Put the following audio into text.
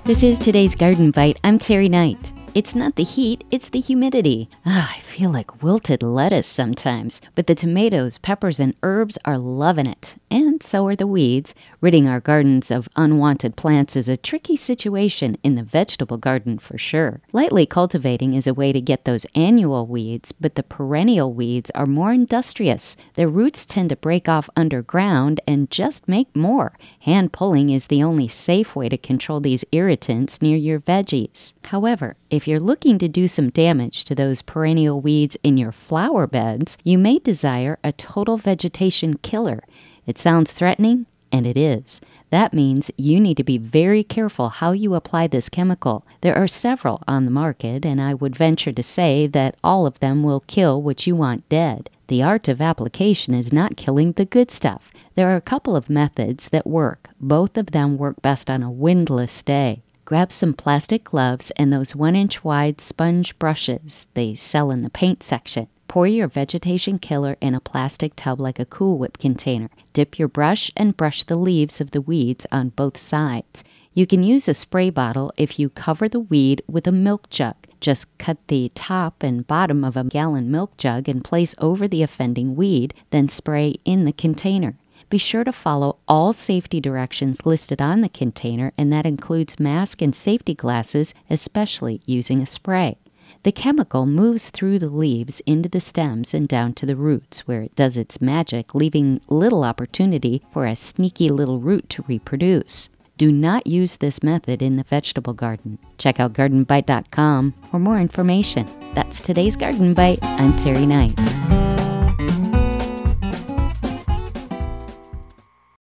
This is today's Garden Bite. I'm Terry Knight. It's not the heat, it's the humidity. I feel like wilted lettuce sometimes, but the tomatoes, peppers, and herbs are loving it. And so are the weeds. Ridding our gardens of unwanted plants is a tricky situation in the vegetable garden for sure. Lightly cultivating is a way to get those annual weeds, but the perennial weeds are more industrious. Their roots tend to break off underground and just make more. Hand pulling is the only safe way to control these irritants near your veggies. However, if you're looking to do some damage to those perennial weeds in your flower beds, you may desire a total vegetation killer. It sounds threatening, and it is. That means you need to be very careful how you apply this chemical. There are several on the market, and I would venture to say that all of them will kill what you want dead. The art of application is not killing the good stuff. There are a couple of methods that work. Both of them work best on a windless day. Grab some plastic gloves and those 1-inch wide sponge brushes they sell in the paint section. Pour your vegetation killer in a plastic tub like a Cool Whip container. Dip your brush and brush the leaves of the weeds on both sides. You can use a spray bottle if you cover the weed with a milk jug. Just cut the top and bottom of a gallon milk jug and place over the offending weed, then spray in the container. Be sure to follow all safety directions listed on the container, and that includes mask and safety glasses, especially using a spray. The chemical moves through the leaves into the stems and down to the roots, where it does its magic, leaving little opportunity for a sneaky little root to reproduce. Do not use this method in the vegetable garden. Check out gardenbite.com for more information. That's today's Garden Bite. I'm Terry Knight.